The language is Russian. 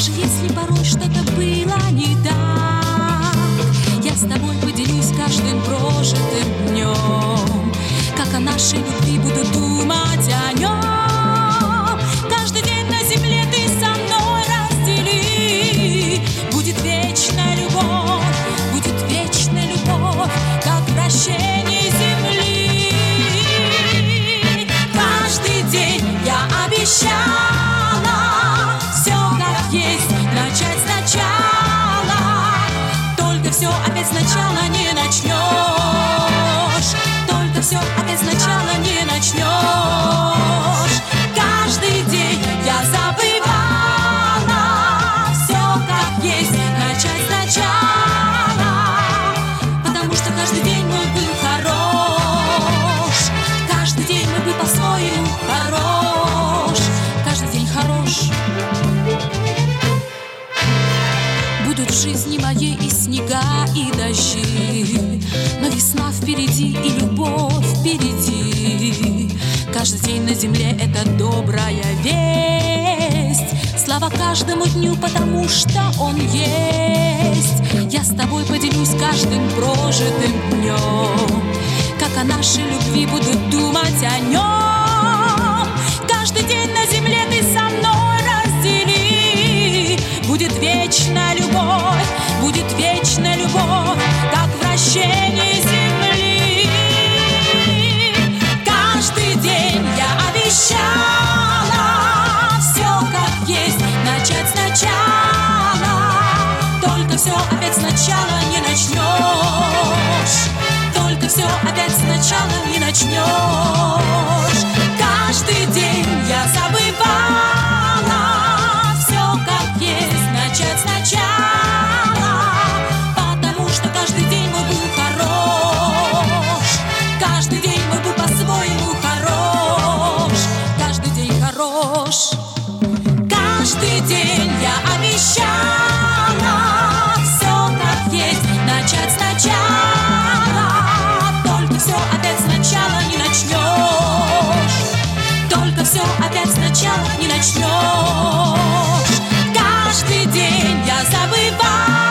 Даже если порой что-то было не так, я с тобой поделюсь каждым прожитым днем. Как о нашей любви буду думать о нем. Каждый день на земле ты со мной раздели. Будет вечная любовь, как вращение земли. Каждый день я обещала все как есть начать сначала. Только все опять сначала не начнешь. Только все опять сначала не начнешь. Каждый день я забывала все как есть начать сначала. Потому что каждый день мой был хорош. Каждый день мой был по-своему хорош. Каждый день хорош. Будут в жизни моей и снега, и дожди, но весна впереди и любовь впереди. Каждый день на земле — это добрая весть. Слава каждому дню, потому что он есть. Я с тобой поделюсь каждым прожитым днем. Как о нашей любви буду думать о нем. Каждый день на земле ты со мной раздели. Будет вечная любовь, как вращение земли. Каждый день я обещала все как есть начать сначала. Только все опять сначала не начнешь. Только все опять сначала не начнешь. Каждый день я забывала все как есть начать сначала. Потому что каждый день мой был хорош. Каждый день мой был по-своему хорош. Каждый день хорош. Каждый день я обещала все как есть начать сначала. Только все опять сначала не начнешь. Только все опять сначала не начнешь. Каждый день я забываю